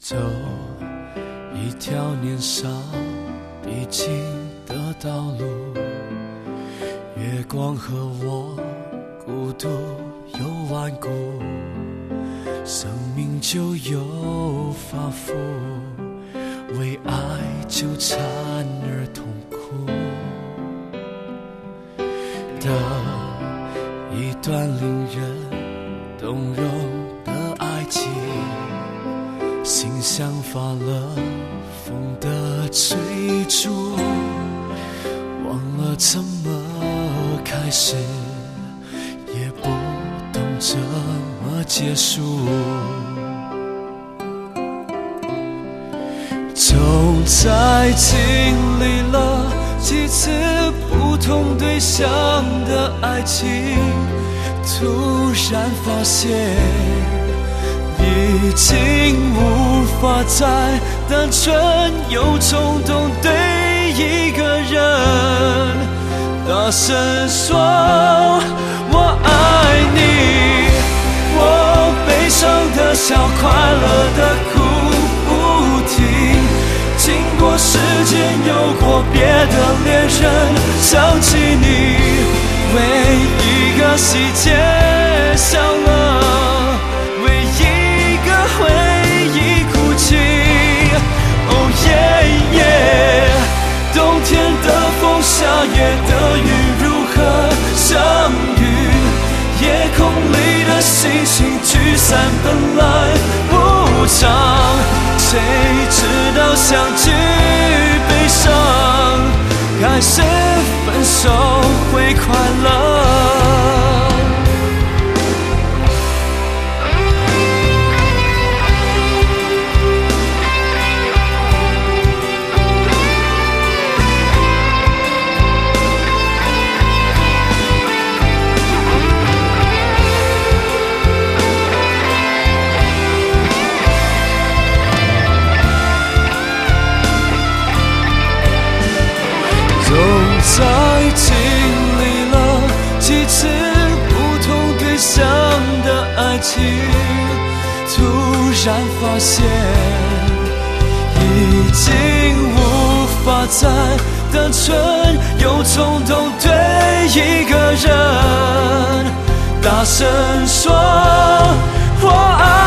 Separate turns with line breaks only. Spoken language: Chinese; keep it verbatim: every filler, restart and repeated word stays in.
走一条年少必经的道路，月光和我孤独又顽固，生命就有发肤，为爱纠缠而痛苦的一段令人动容的爱情，心像发了疯的追逐，忘了怎么开始，也不懂怎么结束。总在经历了几次不同对象的爱情，突然发现已经无法再单纯又冲动对一个人大声说我爱你，我悲伤的笑，快乐的哭不停，经过时间有过别的恋人，想起你为一个细节笑了，为一个回忆哭泣。哦耶耶，冬天的风，夏夜的雨，如何相遇？夜空里的星星聚散本来无常，谁知道相聚悲伤，还是分手会快乐？在经历了几次不同对象的爱情，突然发现已经无法再单纯又冲动对一个人大声说我爱